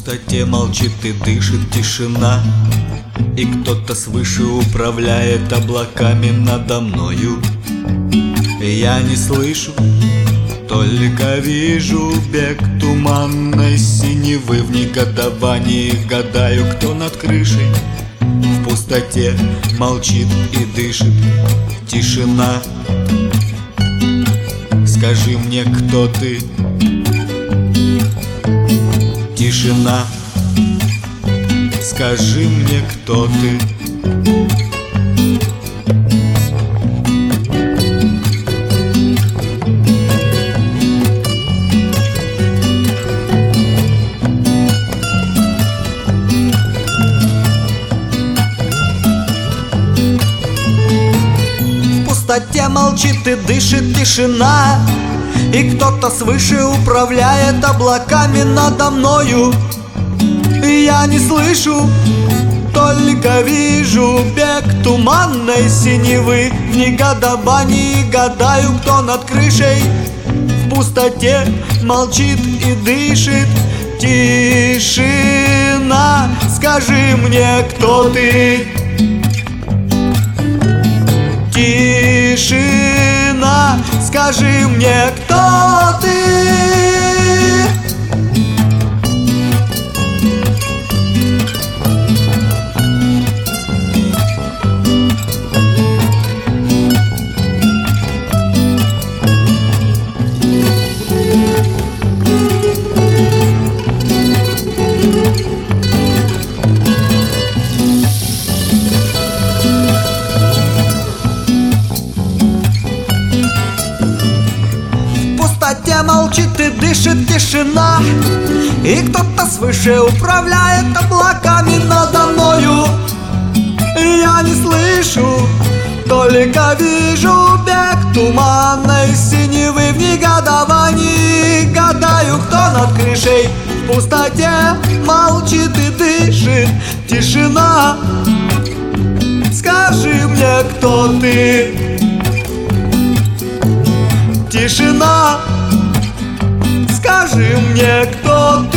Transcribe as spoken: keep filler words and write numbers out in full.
пустоте молчит и дышит тишина, и кто-то свыше управляет облаками надо мною. И я не слышу, только вижу бег туманной синевы. В негодовании гадаю, кто над крышей. В пустоте молчит и дышит тишина. Скажи мне, кто ты? Тишина. Скажи мне, кто ты? В пустоте молчит и дышит тишина, и кто-то свыше управляет облаками надо мною. И я не слышу, только вижу бег туманной синевы. В негодовании гадаю, кто над крышей. В пустоте молчит и дышит тишина. Скажи мне, кто ты? Тишина. Скажи мне, кто ты? В пустоте молчит и дышит тишина, и кто-то свыше управляет облаками надо мною. И я не слышу, только вижу бег туманной синевы. В негодовании гадаю, кто над крышей. В пустоте молчит и дышит тишина. Скажи мне, кто ты? Тишина. Скажи мне, кто ты?